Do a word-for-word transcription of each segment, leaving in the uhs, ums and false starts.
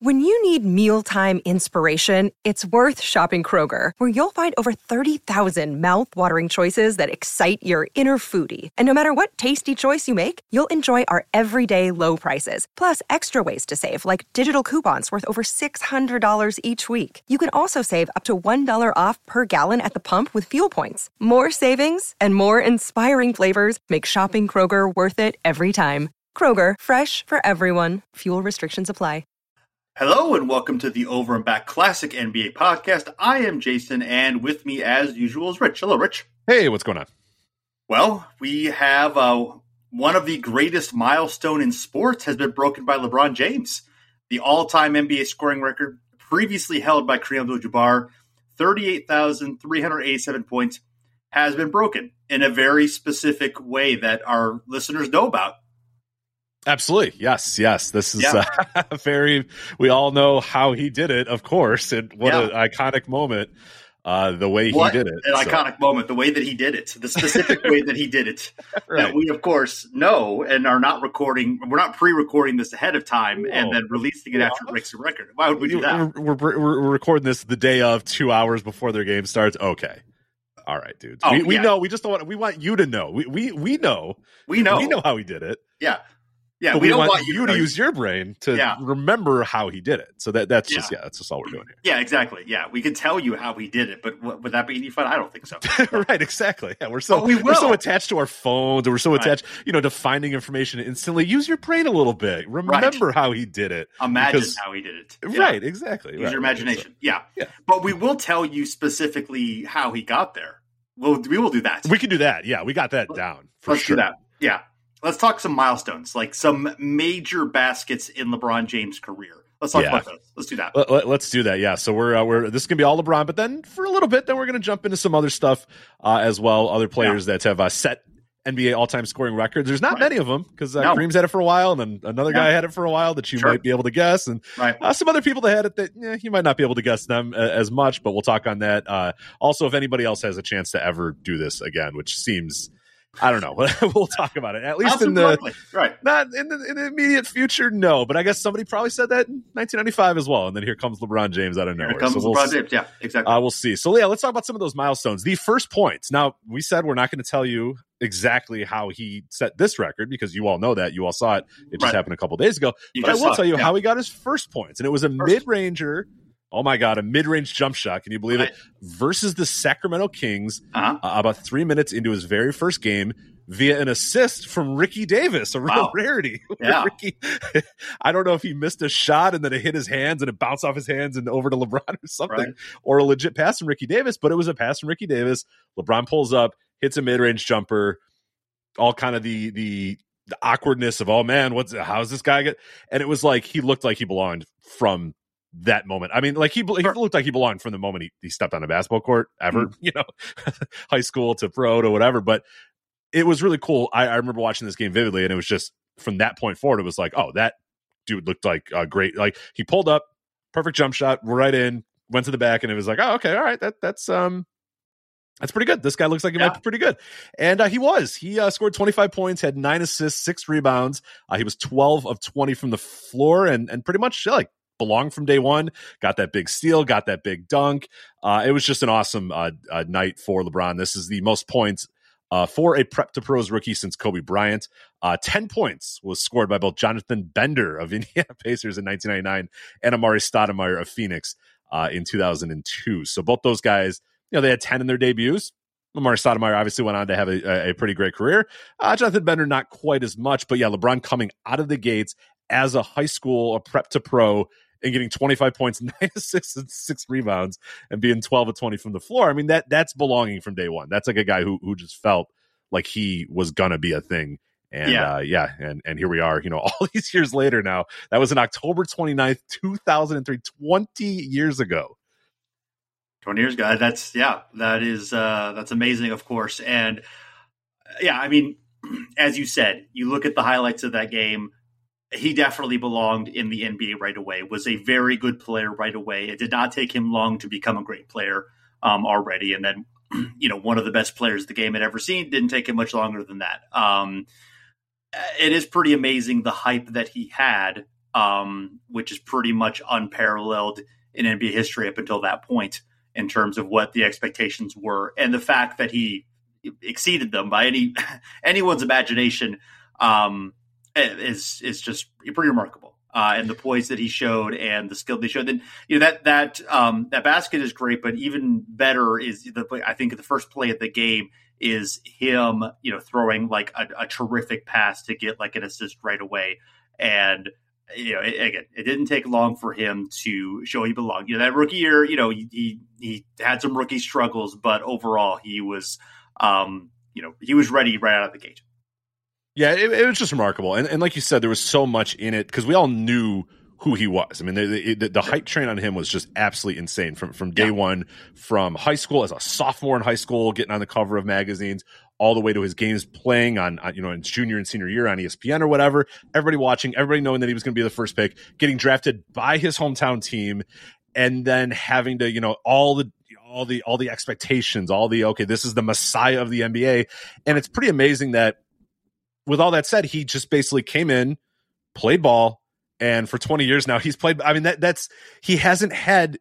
When you need mealtime inspiration, it's worth shopping Kroger, where you'll find over thirty thousand mouth-watering choices that excite your inner foodie. And no matter what tasty choice you make, you'll enjoy our everyday low prices, plus extra ways to save, like digital coupons worth over six hundred dollars each week. You can also save up to one dollar off per gallon at the pump with fuel points. More savings and more inspiring flavors make shopping Kroger worth it every time. Kroger, fresh for everyone. Fuel restrictions apply. Hello and welcome to the Over and Back Classic N B A podcast. I am Jason, and with me as usual is Rich. Hello, Rich. Hey, what's going on? Well, we have uh, one of the greatest milestone in sports has been broken by LeBron James. The all-time N B A scoring record previously held by Kareem Abdul-Jabbar, thirty-eight thousand three hundred eighty-seven points, has been broken in a very specific way that our listeners know about. Absolutely. Yes. Yes. This is yeah. uh, very, we all know how he did it, of course. And what yeah. an iconic moment, uh, the way what he did it. An so. iconic moment, the way that he did it, the specific way that he did it. Right. That we, of course, know and are not recording. We're not pre-recording this ahead of time Whoa. and then releasing it yeah. after it breaks the record. Why would we do that? We're, we're, we're recording this the day of, two hours before their game starts. Okay. All right, dudes. Oh, we we yeah. know. We just don't want, we want you to know. We, we, we know. We know. We know how he did it. Yeah. Yeah, but we, we don't want, want you you to use your brain to yeah. remember how he did it. So that that's yeah. just yeah, that's just all we're doing here. Yeah, exactly. Yeah, we can tell you how he did it, but w- would that be any fun? I don't think so. Right, exactly. Yeah, we're so we we're so attached to our phones, and we're so right. attached, you know, to finding information instantly. Use your brain a little bit. Remember right. how he did it. Imagine because, how he did it. Yeah. Right, exactly. Use right, your imagination. so. Yeah. yeah, but we will tell you specifically how he got there. We'll we will do that. We can do that. Yeah, we got that down for Let's sure. do that. Yeah. Let's talk some milestones, like some major baskets in LeBron James' career. Let's talk yeah. about those. Let's do that. Let, let, let's do that. Yeah. So we're uh, we're this is gonna be all LeBron, but then for a little bit, then we're gonna jump into some other stuff uh, as well. Other players yeah. that have uh, set N B A all-time scoring records. There's not right. many of them because uh, no. Kareem's had it for a while, and then another yeah. guy had it for a while that you sure. might be able to guess, and right. uh, some other people that had it that yeah, you might not be able to guess them uh, as much. But we'll talk on that. Uh, also, if anybody else has a chance to ever do this again, which seems. I don't know. We'll talk about it. At least in the right, not in the, in the immediate future. No, but I guess somebody probably said that in nineteen ninety-five as well. And then here comes LeBron James out of nowhere. Here comes so LeBron we'll, James. Yeah, exactly. Uh, we'll see. So yeah, let's talk about some of those milestones. The first points. Now we said we're not going to tell you exactly how he set this record because you all know that. You all saw it. It just right. happened a couple days ago. You but I will tell you yeah. how he got his first points, and it was a first. mid-ranger. Oh, my God, a mid-range jump shot. Can you believe right. it? Versus the Sacramento Kings uh-huh. uh, about three minutes into his very first game via an assist from Ricky Davis, a real wow. rarity. Yeah. Ricky, I don't know if he missed a shot and then it hit his hands and it bounced off his hands and over to LeBron or something, right. or a legit pass from Ricky Davis, but it was a pass from Ricky Davis. LeBron pulls up, hits a mid-range jumper, all kind of the the the awkwardness of, oh, man, what's how's this guy get? And it was like he looked like he belonged from that moment. I mean, like he, he looked like he belonged from the moment he, he stepped on a basketball court ever, mm. you know, high school to pro to whatever. But it was really cool. I, I remember watching this game vividly, and it was just from that point forward, it was like, oh, that dude looked like a great, like he pulled up, perfect jump shot, right in, went to the back, and it was like, oh, okay, all right, that that's um. That's pretty good. This guy looks like he yeah. might be pretty good. And uh, he was. He uh, scored twenty-five points, had nine assists, six rebounds. Uh, he was twelve of twenty from the floor and and pretty much like belonged from day one. Got that big steal, got that big dunk. Uh, it was just an awesome uh, uh, night for LeBron. This is the most points uh, for a prep to pros rookie since Kobe Bryant. Uh, ten points was scored by both Jonathan Bender of Indiana Pacers in nineteen ninety-nine and Amari Stoudemire of Phoenix uh, in two thousand two. So both those guys, you know, they had ten in their debuts. Amari Stoudemire obviously went on to have a, a pretty great career. Uh, Jonathan Bender, not quite as much, but yeah, LeBron coming out of the gates as a high school, a prep to pro, and getting twenty-five points, nine assists, and six rebounds, and being twelve of twenty from the floor. I mean, that that's belonging from day one. That's like a guy who who just felt like he was gonna be a thing. And yeah, uh, yeah and, and here we are, you know, all these years later now. That was on October twenty-ninth, two thousand three, twenty years ago. twenty years ago. That's, yeah, that is, uh, that's amazing, of course. And yeah, I mean, as you said, you look at the highlights of that game, he definitely belonged in the N B A right away, was a very good player right away. It did not take him long to become a great player um, already. And then, you know, one of the best players the game had ever seen. Didn't take him much longer than that. Um, it is pretty amazing the hype that he had um, which is pretty much unparalleled in N B A history up until that point in terms of what the expectations were. And the fact that he exceeded them by any anyone's imagination um, is is just pretty remarkable. Uh, and the poise that he showed and the skill they showed. Then you know that that um, that basket is great, but even better is the play. I think the first play of the game is him, you know, throwing like a, a terrific pass to get like an assist right away. And you know, it, again, it didn't take long for him to show he belonged. You know, that rookie year, you know, he he, he had some rookie struggles, but overall he was, um, you know, he was ready right out of the gate. Yeah, it, it was just remarkable. And, and like you said, there was so much in it because we all knew who he was. I mean, the, the, the hype train on him was just absolutely insane from, from day yeah. one, from high school as a sophomore in high school, getting on the cover of magazines, all the way to his games playing on, on you know, in his junior and senior year on E S P N or whatever. Everybody watching, everybody knowing that he was going to be the first pick, getting drafted by his hometown team, and then having to, you know, all the all the all the expectations, all the okay, this is the Messiah of the N B A, and it's pretty amazing that. With all that said, he just basically came in, played ball, and for twenty years now, he's played. I mean, that that's he hasn't had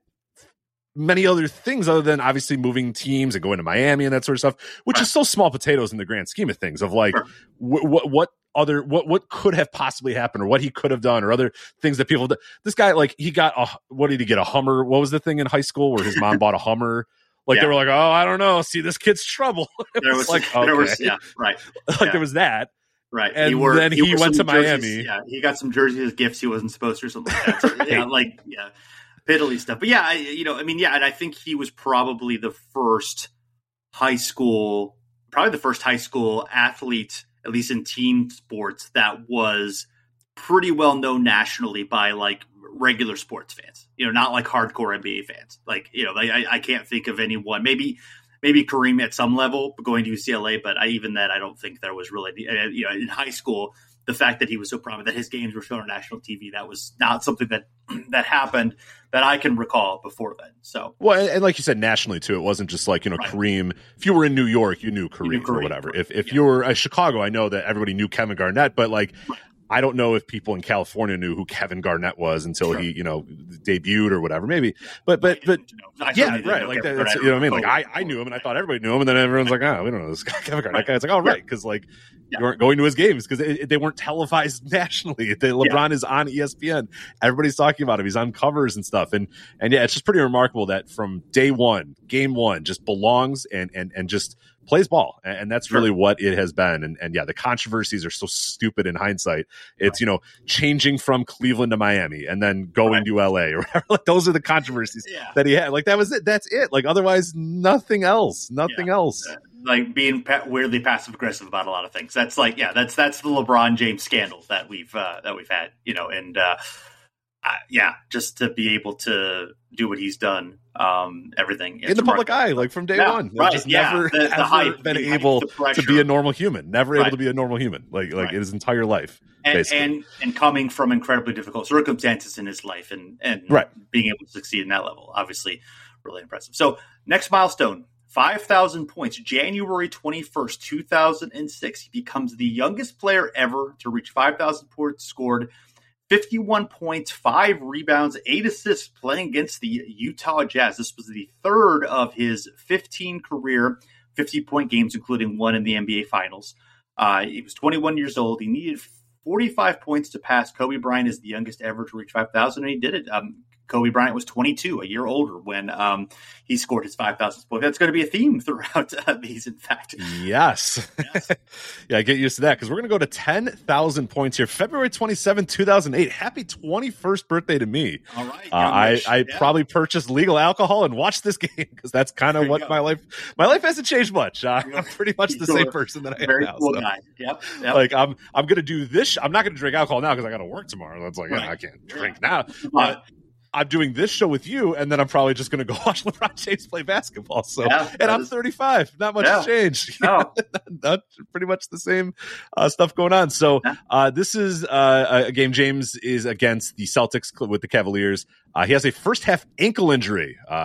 many other things other than obviously moving teams and going to Miami and that sort of stuff, which right. is so small potatoes in the grand scheme of things. Of like, sure. what what what other what what could have possibly happened, or what he could have done, or other things that people. This guy, like, he got a what did he get a Hummer? What was the thing in high school where his mom bought a Hummer? Like yeah. they were like, oh, I don't know. See, this kid's trouble. There was like, okay. there was, yeah, right. like yeah. there was that. Right. And he wore, then he, he went to jerseys, Miami. Yeah, he got some jerseys as gifts he wasn't supposed to or something like that. So, yeah, like, yeah, piddly stuff. But yeah, I, you know, I mean, yeah, and I think he was probably the first high school, probably the first high school athlete, at least in team sports, that was pretty well known nationally by like regular sports fans, you know, not like hardcore N B A fans. Like, you know, I, I can't think of anyone, maybe, Maybe Kareem at some level going to U C L A, but I, even that, I don't think there was really, you know, in high school, the fact that he was so prominent, that his games were shown on national T V, that was not something that that happened that I can recall before then. So, well, and, and like you said, nationally too, it wasn't just like, you know, right. Kareem. If you were in New York, you knew Kareem, you knew Kareem or whatever. Right. If if yeah. you were at Chicago, I know that everybody knew Kevin Garnett, but like. Right. I don't know if people in California knew who Kevin Garnett was until sure. he, you know, debuted or whatever. Maybe, but but but yeah, right. Like that, that's, you know what I mean. Like I, I knew him and I thought everybody knew him, and then everyone's like, oh, we don't know this guy, Kevin Garnett. Right. Guy. It's like, oh, right, because like yeah. you weren't going to his games because they weren't televised nationally. They, LeBron yeah. is on E S P N. Everybody's talking about him. He's on covers and stuff, and and yeah, it's just pretty remarkable that from day one, game one, just belongs and and and just. plays ball, and that's sure. really what it has been. And, and yeah, the controversies are so stupid in hindsight. It's, right. you know, changing from Cleveland to Miami and then going right. to L A or whatever. Like, those are the controversies yeah. that he had. Like, that was it. That's it. Like, otherwise, nothing else. Nothing yeah. else. Uh, like being pa- weirdly passive aggressive about a lot of things. That's like, yeah, that's that's the LeBron James scandal that we've uh, that we've had. You know, and uh, uh, yeah, just to be able to do what he's done. Um, everything in the public eye, like from day yeah, one, right. just yeah. never the, the ever hype, been the able hype, to be a normal human. Never right. able to be a normal human, like like right. his entire life, and, basically. and and coming from incredibly difficult circumstances in his life, and and right. being able to succeed in that level, obviously, really impressive. So next milestone. five thousand points, January twenty-first, two thousand six. He becomes the youngest player ever to reach five thousand points scored, fifty-one points, five rebounds, eight assists playing against the Utah Jazz. This was the third of his fifteen career fifty-point games, including one in the N B A Finals. Uh, he was twenty-one years old. He needed forty-five points to pass Kobe Bryant as the youngest ever to reach five thousand, and he did it. Um, Kobe Bryant was twenty-two, a year older, when um, he scored his five thousandth point. That's going to be a theme throughout uh, these, in fact. Yes. yes. Yeah, get used to that, because we're going to go to ten thousand points here. February twenty-seventh, two thousand eight. Happy twenty-first birthday to me. All right. Uh, I, I yeah. probably purchased legal alcohol and watched this game, because that's kind of what go. my life my life hasn't changed much. Uh, I'm pretty much the same person that I am Very now. Cool so. guy. Yep. Yep. Like, I'm I'm going to do this. I'm not going to drink alcohol now because I got to work tomorrow. That's like, right. yeah, I can't drink now. Uh, I'm doing this show with you, and then I'm probably just going to go watch LeBron James play basketball. So, yeah, and I'm is, thirty-five. Not much yeah. has changed. No. Not pretty much the same uh, stuff going on. So, uh, this is uh, a game. James is against the Celtics with the Cavaliers. Uh, he has a first half ankle injury. Uh,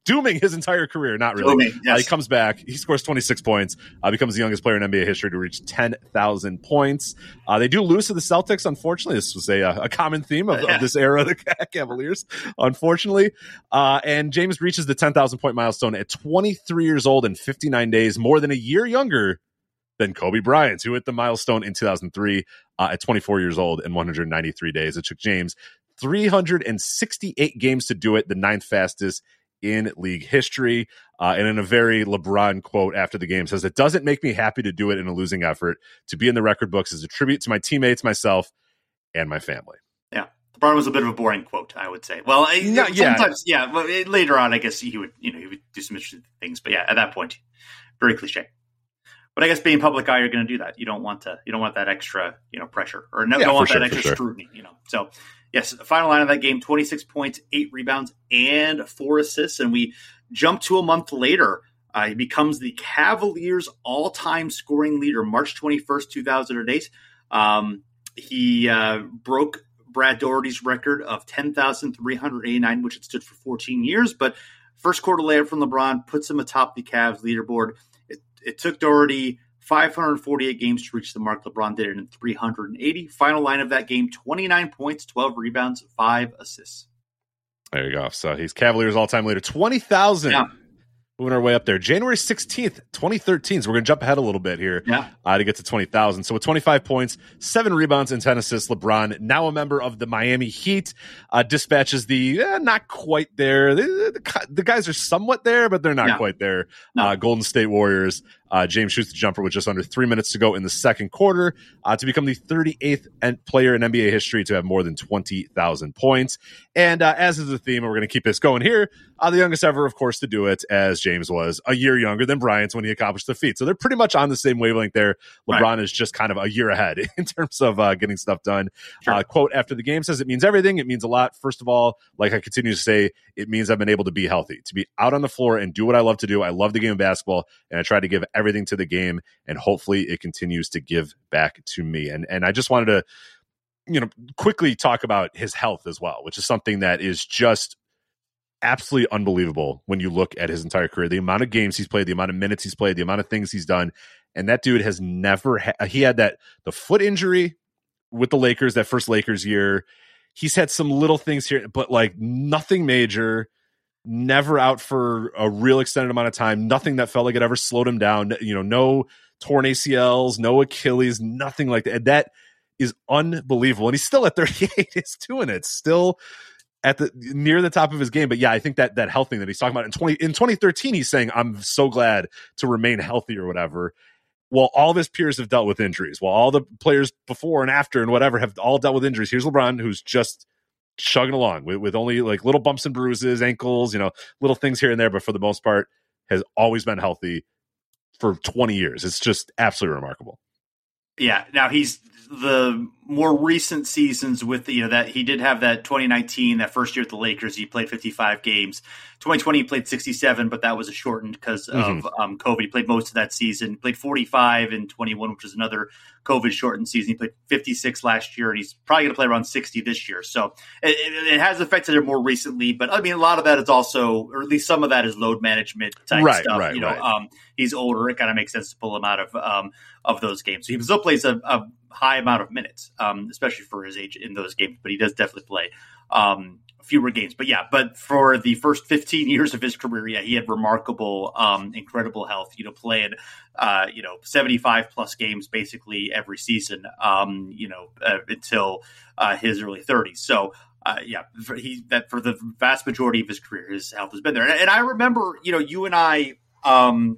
dooming his entire career. Not really. Dooming, yes. uh, he comes back. He scores twenty-six points. Uh, becomes the youngest player in N B A history to reach ten thousand points. Uh, they do lose to the Celtics, unfortunately. This was a, a common theme of, yeah. of this era of the Cavaliers, unfortunately. Uh, and James reaches the ten thousand point milestone at twenty-three years old and fifty-nine days, more than a year younger than Kobe Bryant, who hit the milestone in two thousand three uh, at twenty-four years old and one hundred ninety-three days. It took James three hundred sixty-eight games to do it, the ninth fastest in league history. Uh, and in a very LeBron quote after the game says, "It doesn't make me happy to do it in a losing effort. To be in the record books is a tribute to my teammates, myself, and my family." Yeah. LeBron was a bit of a boring quote, I would say. Well, I, no, sometimes, yeah. yeah, well, later on, I guess he would, you know, he would do some interesting things. But yeah, at that point, very cliche. But I guess being public eye, you're going to do that. You don't want to, you don't want that extra, you know, pressure or no, yeah, don't want sure, that extra sure. scrutiny, you know. So yes, final line of that game, twenty-six points, eight rebounds, and four assists. And we jump to a month later. Uh, he becomes the Cavaliers' all-time scoring leader, March twenty-first, two thousand eight. Um, he uh, broke Brad Daugherty's record of ten thousand three hundred eighty-nine, which had stood for fourteen years. But first quarter layup from LeBron puts him atop the Cavs leaderboard. It, it took Daugherty five hundred forty-eight games to reach the mark. LeBron did it in three hundred eighty. Final line of that game, twenty-nine points, twelve rebounds, five assists. There you go. So he's Cavaliers all-time leader. twenty thousand. Yeah. Moving our way up there. January sixteenth, twenty thirteen. So we're going to jump ahead a little bit here yeah. uh, to get to twenty thousand. So with twenty-five points, seven rebounds, and ten assists, LeBron, now a member of the Miami Heat, uh, dispatches the eh, not quite there. The, the, the guys are somewhat there, but they're not no. quite there. No. Uh, Golden State Warriors. Uh, James shoots the jumper with just under three minutes to go in the second quarter uh, to become the thirty-eighth player in N B A history to have more than twenty thousand points. And uh, as is the theme, and we're going to keep this going here, uh, the youngest ever, of course, to do it, as James was a year younger than Bryant when he accomplished the feat. So they're pretty much on the same wavelength there. LeBron right. is just kind of a year ahead in terms of uh, getting stuff done. Sure. Uh, quote after the game says, "It means everything. It means a lot. First of all, like I continue to say, it means I've been able to be healthy, to be out on the floor and do what I love to do. I love the game of basketball, and I try to give everything to the game, and hopefully it continues to give back to me." And and I just wanted to, you know, quickly talk about his health as well, which is something that is just absolutely unbelievable when you look at his entire career, the amount of games he's played, the amount of minutes he's played, the amount of things he's done. And that dude has never ha- he had that the foot injury with the Lakers, that first Lakers year. He's had some little things here, but like nothing major. Never out for a real extended amount of time. Nothing that felt like it ever slowed him down. You know, no torn A C Ls, no Achilles, nothing like that. And that is unbelievable. And he's still at thirty-eight. He's doing it. Still at the near the top of his game. But yeah, I think that that health thing that he's talking about in twenty in twenty thirteen, he's saying, "I'm so glad to remain healthy," or whatever. Well, all of his peers have dealt with injuries. Well, all the players before and after and whatever have all dealt with injuries. Here's LeBron, who's just chugging along with, with only like little bumps and bruises, ankles, you know, little things here and there, but for the most part has always been healthy for twenty years. It's just absolutely remarkable. Yeah. Now he's the more recent seasons with the, you know, that he did have that twenty nineteen, that first year at the Lakers, he played fifty-five games. twenty twenty, he played sixty-seven, but that was a shortened because mm-hmm. of um, COVID. He played most of that season. He played forty-five in twenty-one, which was another COVID shortened season. He played fifty-six last year, and he's probably going to play around sixty this year. So it, it, it has affected him more recently, but I mean, a lot of that is also, or at least some of that is load management type right, stuff. Right, you know, right. um, he's older. It kind of makes sense to pull him out of, um, of those games. So he still plays a, a high amount of minutes, um, especially for his age in those games, but he does definitely play um, fewer games. But yeah, but for the first fifteen years of his career, yeah, he had remarkable, um, incredible health, you know, playing, uh, you know, seventy-five plus games basically every season, um, you know, uh, until uh, his early thirties. So, uh, yeah, for, he, that for the vast majority of his career, his health has been there. And, and I remember, you know, you and I, um,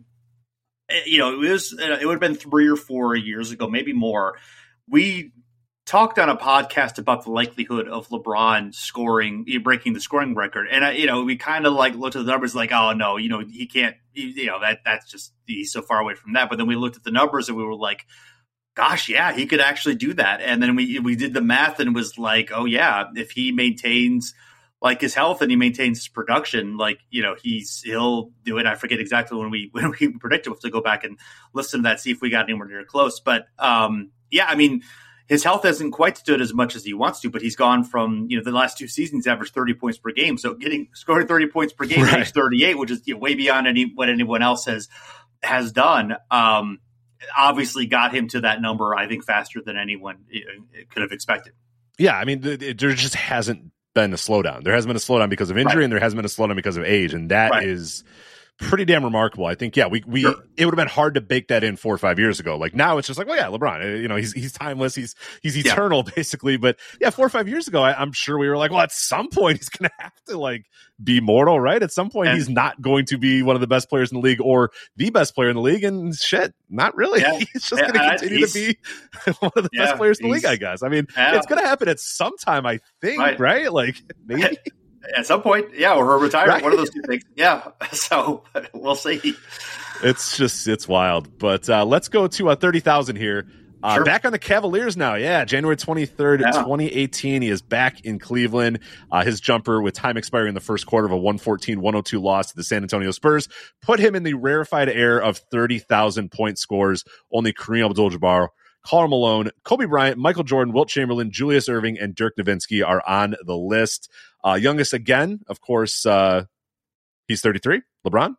you know, it was, it would have been three or four years ago, maybe more. We talked on a podcast about the likelihood of LeBron scoring, breaking the scoring record. And, uh, you know, we kind of like looked at the numbers like, oh, no, you know, he can't, you know, that that's just, he's so far away from that. But then we looked at the numbers and we were like, gosh, yeah, he could actually do that. And then we we did the math and it was like, oh, yeah, if he maintains like his health and he maintains his production, like, you know, he's, he'll do it. I forget exactly when we, when we predicted. We'll have to go back and listen to that, see if we got anywhere near close. But, um, yeah, I mean, his health hasn't quite stood as much as he wants to, but he's gone from, you know, the last two seasons, he's averaged thirty points per game. So getting scoring thirty points per game, right. Age thirty-eight, which is, you know, way beyond any what anyone else has has done. Um, obviously got him to that number, I think, faster than anyone could have expected. Yeah, I mean, there just hasn't been a slowdown. There hasn't been a slowdown because of injury, right. and there hasn't been a slowdown because of age, and that right. is pretty damn remarkable. I think, yeah, we we sure. it would have been hard to bake that in four or five years ago. Like now, it's just like, well, yeah, LeBron, you know, he's he's timeless, he's he's eternal, yeah. basically. But yeah, four or five years ago, I, I'm sure we were like, well, at some point, he's going to have to like be mortal, right? At some point, and he's not going to be one of the best players in the league or the best player in the league, and shit, not really. Yeah. He's just going to continue to be one of the yeah, best players in the league, I guess. I mean, yeah. it's going to happen at some time, I think, right? right? Like maybe. At some point, yeah, or retire, right. one of those two things. Yeah, so we'll see. It's just, it's wild. But uh, let's go to uh, thirty thousand here. Uh, sure. Back on the Cavaliers now. Yeah, January twenty-third, yeah. twenty eighteen. He is back in Cleveland. Uh, his jumper with time expiring in the first quarter of a one fourteen one oh two loss to the San Antonio Spurs put him in the rarefied air of thirty thousand point scores. Only Kareem Abdul-Jabbar, Karl Malone, Kobe Bryant, Michael Jordan, Wilt Chamberlain, Julius Erving, and Dirk Nowitzki are on the list. Uh, youngest again, of course, uh, he's thirty-three, LeBron,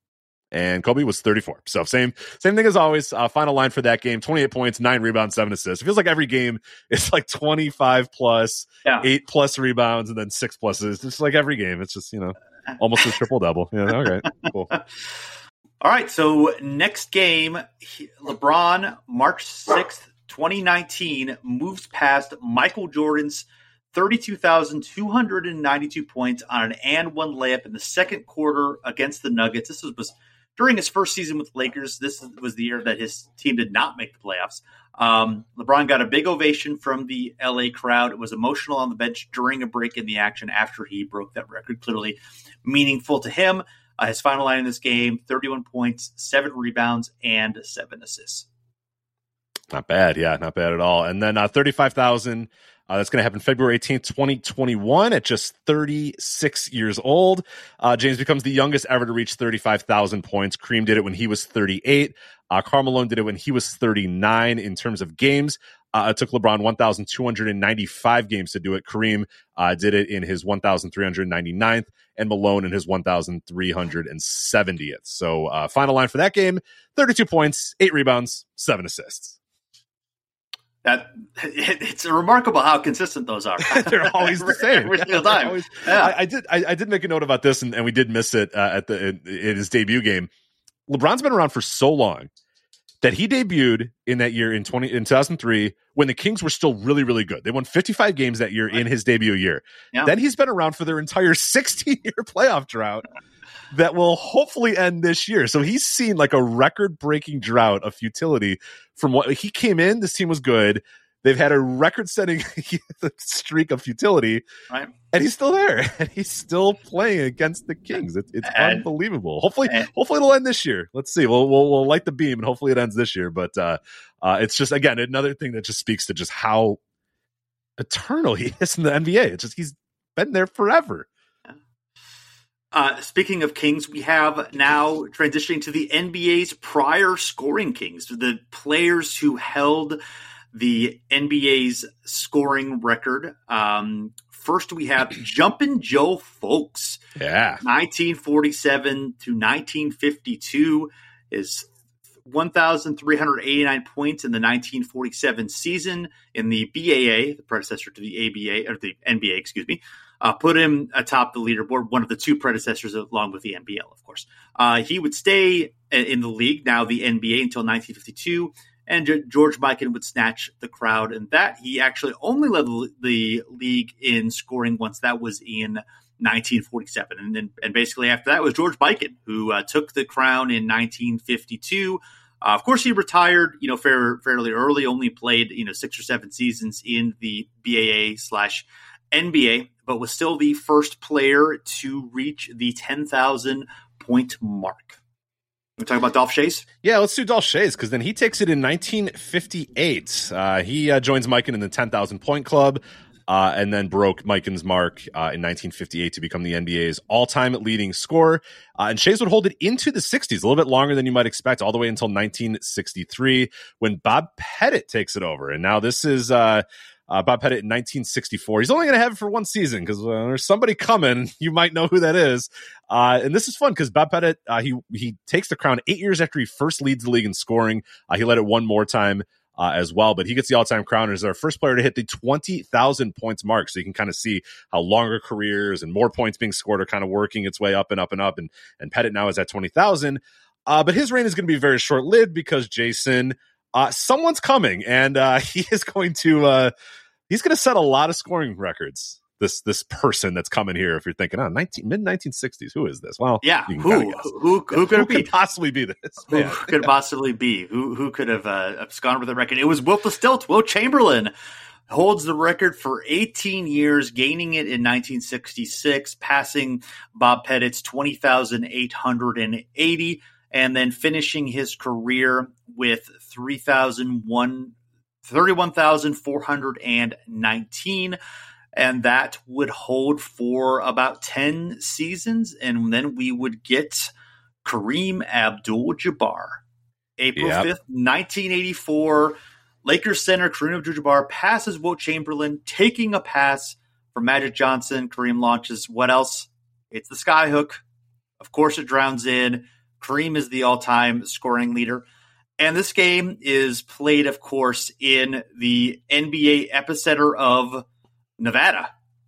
and Kobe was thirty-four. So same same thing as always. Uh, final line for that game, twenty-eight points, nine rebounds, seven assists. It feels like every game it's like twenty-five plus, yeah. eight plus rebounds, and then six pluses. It's just like every game. It's just, you know, almost a triple-double. Yeah, all right, cool. All right, so next game, LeBron, March sixth, twenty nineteen, moves past Michael Jordan's thirty-two thousand two hundred ninety-two points on an and one layup in the second quarter against the Nuggets. This was, was during his first season with the Lakers. This was the year that his team did not make the playoffs. Um, LeBron got a big ovation from the L A crowd. It was emotional on the bench during a break in the action after he broke that record. Clearly meaningful to him. Uh, his final line in this game, thirty-one points, seven rebounds, and seven assists. Not bad. Yeah, not bad at all. And then uh, thirty-five thousand. Uh, that's going to happen February eighteenth, twenty twenty-one at just thirty-six years old. Uh, James becomes the youngest ever to reach thirty-five thousand points. Kareem did it when he was thirty-eight. Uh, Karl Malone did it when he was thirty-nine in terms of games. Uh, it took LeBron one thousand two hundred ninety-five games to do it. Kareem uh, did it in his one thousand three hundred ninety-ninth and Malone in his one thousand three hundred seventieth. So uh, final line for that game, thirty-two points, eight rebounds, seven assists. That it, it's remarkable how consistent those are. They're always the same every single time. Always, yeah. I, I did. I, I did make a note about this, and, and we did miss it uh, at the in, in his debut game. LeBron's been around for so long that he debuted in that year in twenty in two thousand three when the Kings were still really, really good. They won fifty-five games that year right. in his debut year. Yeah. Then he's been around for their entire sixteen-year playoff drought that will hopefully end this year. So he's seen like a record-breaking drought of futility from what he came in. This team was good. They've had a record-setting streak of futility, right. and he's still there, and he's still playing against the Kings. It, it's and, unbelievable. Hopefully, and, hopefully it'll end this year. Let's see. We'll we'll, we'll light the beam, and hopefully it ends this year. But uh, uh, it's just again another thing that just speaks to just how eternal he is in the N B A. It's just he's been there forever. Uh, speaking of Kings, we have now transitioning to the N B A's prior scoring Kings, the players who held the N B A's scoring record. Um, first, we have Jumpin' Joe Folks. Yeah. nineteen forty-seven to nineteen fifty-two is one thousand three hundred eighty-nine points in the nineteen forty-seven season in the B A A, the predecessor to the A B A, or the N B A, excuse me. Uh, put him atop the leaderboard, one of the two predecessors along with the N B L, of course. Uh, he would stay in the league, now the N B A, until nineteen fifty-two, and G- George Mikan would snatch the crowd. And that he actually only led the, the league in scoring once. That was in nineteen forty-seven. And then, and basically after that was George Mikan, who uh, took the crown in nineteen fifty-two. Uh, of course, he retired, you know, fair, fairly early, only played, you know, six or seven seasons in the B A A slash N B A, but was still the first player to reach the ten thousand point mark. We talk about Dolph Schayes? Yeah, let's do Dolph Schayes, because then he takes it in nineteen fifty-eight. Uh, he uh, joins Mikan in the ten thousand point club. uh, and then broke Mikan's mark uh, in nineteen fifty-eight to become the N B A's all-time leading scorer. Uh, and Shays would hold it into the sixties, a little bit longer than you might expect, all the way until nineteen sixty-three, when Bob Pettit takes it over. And now this is uh, uh, Bob Pettit in nineteen sixty-four. He's only going to have it for one season because uh, there's somebody coming. You might know who that is. Uh, and this is fun because Bob Pettit, uh, he he takes the crown eight years after he first leads the league in scoring. Uh, he led it one more time uh, as well, but he gets the all-time crown and is our first player to hit the twenty thousand points mark. So you can kind of see how longer careers and more points being scored are kind of working its way up and up and up. And, and Pettit now is at twenty thousand. Uh, but his reign is going to be very short-lived because, Jason, uh, someone's coming, and uh, he is going to uh, he's going to set a lot of scoring records. This this person that's coming here, if you're thinking, oh, nineteen, mid nineteen sixties, who is this? Well, yeah, who, who who who could, who could possibly be this? Who man? could possibly be? Who who could have uh, absconded with the record? It was Wilt the Stilt. Wilt Chamberlain holds the record for eighteen years, gaining it in nineteen sixty-six, passing Bob Pettit's twenty thousand eight hundred eighty, and then finishing his career with three thousand one thirty-one thousand four hundred nineteen. And that would hold for about ten seasons. And then we would get Kareem Abdul-Jabbar. April yep. fifth, nineteen eighty-four, Lakers center Kareem Abdul-Jabbar passes Wilt Chamberlain, taking a pass from Magic Johnson. Kareem launches what else? It's the skyhook. Of course it drowns in. Kareem is the all-time scoring leader. And this game is played, of course, in the N B A epicenter of Nevada.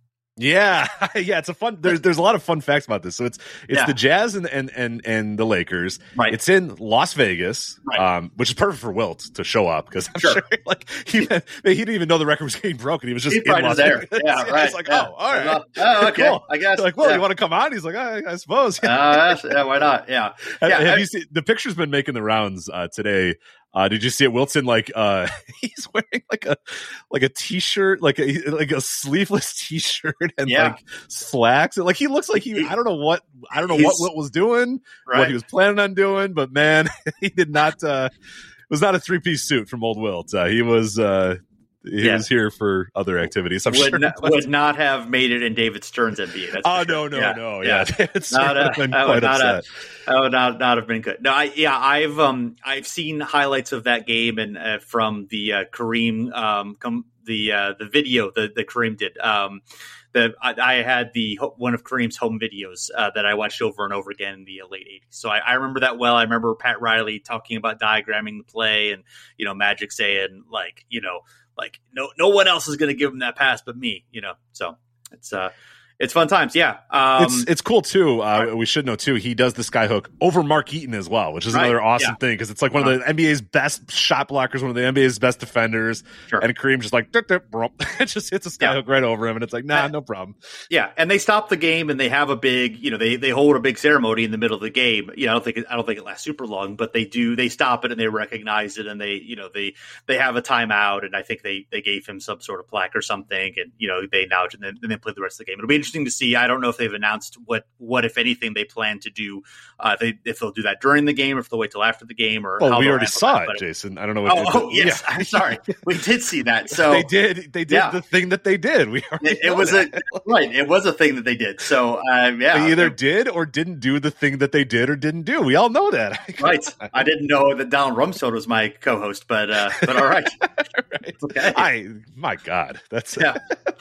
Yeah, yeah, it's a fun. There's there's a lot of fun facts about this. So it's it's yeah. the Jazz and and and and the Lakers. Right. It's in Las Vegas, right. um, which is perfect for Wilt to show up because I'm sure, sure like he he didn't even know the record was getting broken. He was just He's in Las there. Vegas. Yeah, right. He's like, yeah. oh, all right, oh, okay, cool. I guess. They're like, well, yeah. you want to come on? He's like, I, I suppose. uh, yeah, why not? Yeah, have, yeah. have I, you seen the picture's been making the rounds uh, today? Uh, did you see it? Wilson, like, uh, he's wearing like a, like a t-shirt, like a, like a sleeveless t-shirt and yeah. like slacks. Like he looks like he, I don't know what, I don't know what Wilt was doing, right. what he was planning on doing, but man, he did not, uh, it was not a three-piece suit from old Wilt. Uh, he was, uh, he yeah. was here for other activities. I'm would sure not, would not have made it in David Stern's N B A. That's oh sure. no, no, yeah. no, yeah. yeah. David Stern not, uh, been that quite would not upset. have, that would not, not have been good. No, I, yeah, I've um I've seen highlights of that game and uh, from the uh, Kareem um com- the uh, the video that the Kareem did. Um, the I, I had the one of Kareem's home videos uh, that I watched over and over again in the late eighties. So I, I remember that well. I remember Pat Riley talking about diagramming the play and you know Magic saying like you know. Like no, no one else is going to give him that pass but me, you know. So it's uh, it's fun times, yeah. Um, it's it's cool too. Uh, right. We should know too. He does the skyhook over Mark Eaton as well, which is right. another awesome yeah. thing because it's like one uh-huh. of the N B A's best shot blockers, one of the N B A's best defenders. Sure. And Kareem just like dip, dip, it just hits a skyhook yeah. right over him, and it's like nah, no problem. Yeah, and they stop the game and they have a big, you know, they they hold a big ceremony in the middle of the game. You know, I don't think it, I don't think it lasts super long, but they do. They stop it and they recognize it and they, you know, they they have a timeout and I think they they gave him some sort of plaque or something and you know they acknowledge and then, and then play the rest of the game. It'll be interesting to see. I don't know if they've announced what, what if anything, they plan to do. Uh, if, they, if they'll do that during the game, or if they'll wait till after the game, or well, how we already saw that, it, Jason. I don't know. What oh, oh yes, yeah. I'm sorry, we did see that. So they did. They did yeah. the thing that they did. We it, it was that. a right. It was a thing that they did. So um, yeah, they either did or didn't do the thing that they did or didn't do. We all know that, right? I didn't know that Donald Rumsfeld was my co-host, but uh, but all right. right. Okay. I my God, that's yeah.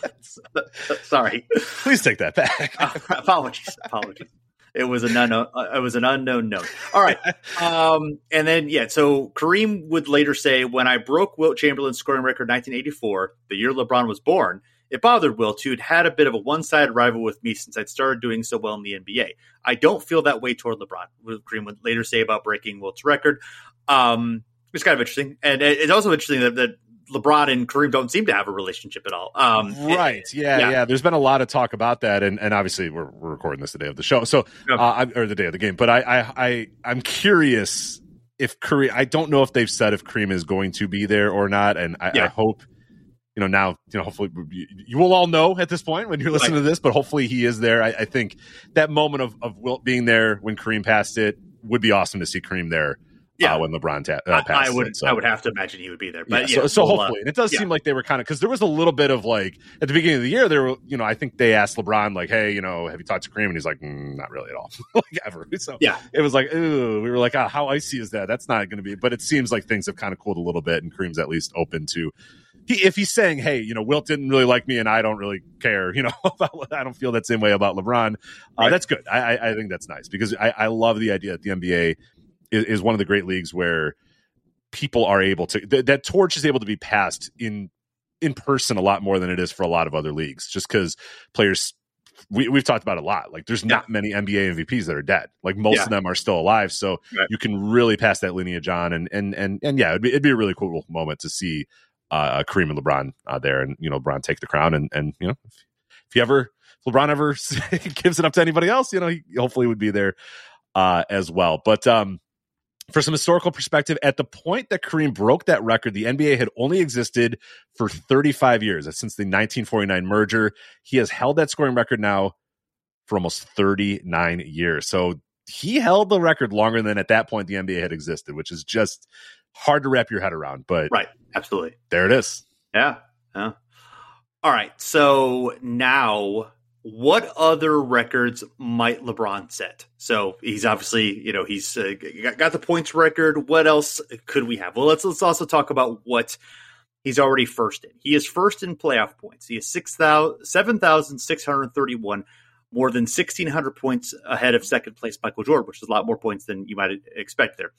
Sorry. Please take that back. uh, apologies. Apologies. It was an unknown. Uh, it was an unknown note. All right. Um, and then yeah. So Kareem would later say, "When I broke Wilt Chamberlain's scoring record in nineteen eighty-four, the year LeBron was born, it bothered Wilt, who'd had a bit of a one-sided rival with me since I'd started doing so well in the N B A. I don't feel that way toward LeBron." Kareem would later say about breaking Wilt's record. Um, it's kind of interesting, and it's also interesting that, that LeBron and Kareem don't seem to have a relationship at all. Um, right. it, yeah, yeah. Yeah. There's been a lot of talk about that. And, and obviously we're, we're recording this the day of the show. So, uh, or the day of the game, but I, I, I, I'm curious if Kareem, I don't know if they've said if Kareem is going to be there or not. And I, yeah. I hope, you know, now, you know, hopefully you, you will all know at this point when you're listening right. to this, but hopefully he is there. I, I think that moment of, of Wilt being there when Kareem passed it would be awesome to see Kareem there. yeah. uh, when LeBron ta- uh, passed I, I would it, so. I would have to imagine he would be there. But yeah, yeah, so, so we'll, hopefully, uh, and it does yeah. seem like they were kind of, because there was a little bit of like at the beginning of the year, there were, you know, I think they asked LeBron like, hey, you know, have you talked to Kareem? And he's like, mm, not really at all, like ever. So yeah, it was like, ooh, we were like, oh, how icy is that? That's not going to be. But it seems like things have kind of cooled a little bit, and Kareem's at least open to. He, if he's saying, hey, you know, Wilt didn't really like me and I don't really care, you know, about, I don't feel that same way about LeBron. Uh, right. That's good. I, I, I think that's nice, because I, I love the idea that the N B A is, is one of the great leagues where people are able to, th- that torch is able to be passed in in person a lot more than it is for a lot of other leagues, just because players, we, we've talked about it a lot. Like there's yeah. not many N B A M V Ps that are dead. Like most yeah. of them are still alive. So right. you can really pass that lineage on. And, and, and, and yeah, it'd be, it'd be a really cool moment to see uh, Kareem and LeBron uh, there, and, you know, LeBron take the crown. And, and, you know, if, if you ever, if LeBron ever gives it up to anybody else, you know, he hopefully would be there uh, as well. But, um, for some historical perspective, at the point that Kareem broke that record, the N B A had only existed for thirty-five years. That's since the nineteen forty-nine merger. He has held that scoring record now for almost thirty-nine years. So he held the record longer than at that point the N B A had existed, which is just hard to wrap your head around. But right, absolutely. There it is. Yeah. Yeah. All right. So now, what other records might LeBron set? So he's obviously, you know, he's uh, got, got the points record. What else could we have? Well, let's let's also talk about what he's already first in. He is first in playoff points. He is seven thousand six hundred thirty-one, more than sixteen hundred points ahead of second place Michael Jordan, which is a lot more points than you might expect there.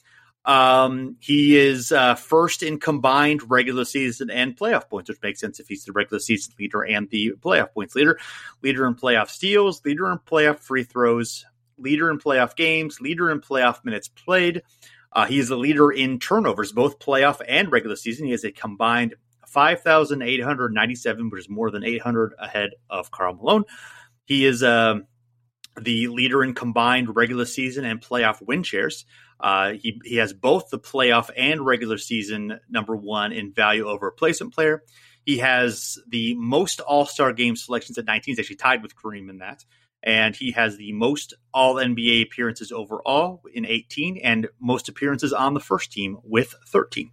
Um, he is uh, first in combined regular season and playoff points, which makes sense if he's the regular season leader and the playoff points leader. Leader in playoff steals, leader in playoff free throws, leader in playoff games, leader in playoff minutes played. Uh, he is the leader in turnovers, both playoff and regular season. He has a combined five thousand eight hundred ninety-seven, which is more than eight hundred ahead of Karl Malone. He is uh, the leader in combined regular season and playoff win shares. Uh, he, he has both the playoff and regular season number one in value over replacement player. He has the most all-star game selections at nineteen. He's actually tied with Kareem in that. And he has the most all-N B A appearances overall in eighteen and most appearances on the first team with thirteen.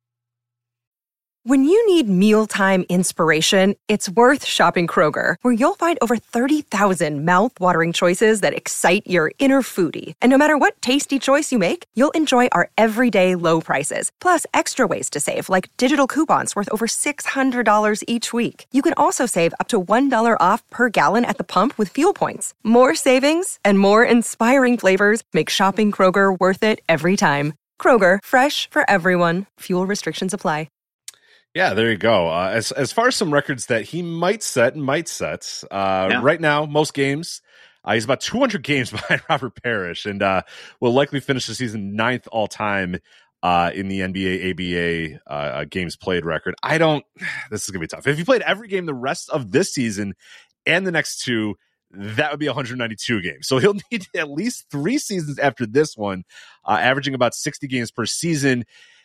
When you need mealtime inspiration, it's worth shopping Kroger, where you'll find over thirty thousand mouth-watering choices that excite your inner foodie. And no matter what tasty choice you make, you'll enjoy our everyday low prices, plus extra ways to save, like digital coupons worth over six hundred dollars each week. You can also save up to one dollar off per gallon at the pump with fuel points. More savings and more inspiring flavors make shopping Kroger worth it every time. Kroger, fresh for everyone. Fuel restrictions apply. Yeah, there you go. Uh, as as far as some records that he might set and might set, uh, yeah. right now, most games, uh, he's about two hundred games behind Robert Parrish, and uh, will likely finish the season ninth all time uh, in the N B A A B A uh, games played record. I don't. This is gonna be tough. If he played every game the rest of this season and the next two, that would be one hundred ninety-two games. So he'll need at least three seasons after this one, uh, averaging about sixty games per season.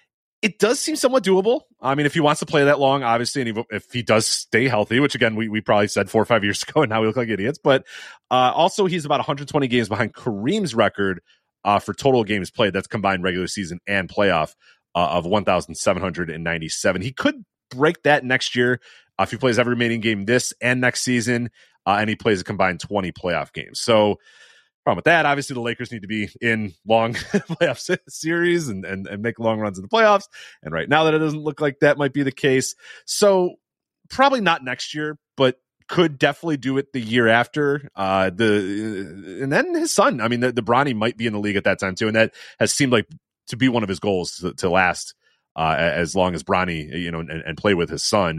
It does seem somewhat doable. I mean, if he wants to play that long, obviously, and he, if he does stay healthy, which again, we, we probably said four or five years ago, and now we look like idiots. But uh, also, he's about one hundred twenty games behind Kareem's record uh, for total games played. That's combined regular season and playoff uh, of one thousand seven hundred ninety-seven. He could break that next year uh, if he plays every remaining game this and next season, uh, and he plays a combined twenty playoff games. So, problem with that, obviously the Lakers need to be in long playoff series and, and, and make long runs in the playoffs. And right now that it doesn't look like that might be the case. So probably not next year, but could definitely do it the year after. Uh, the and then his son, I mean, the, the Bronny might be in the league at that time too. And that has seemed like to be one of his goals to, to last uh, as long as Bronny, you know, and, and play with his son.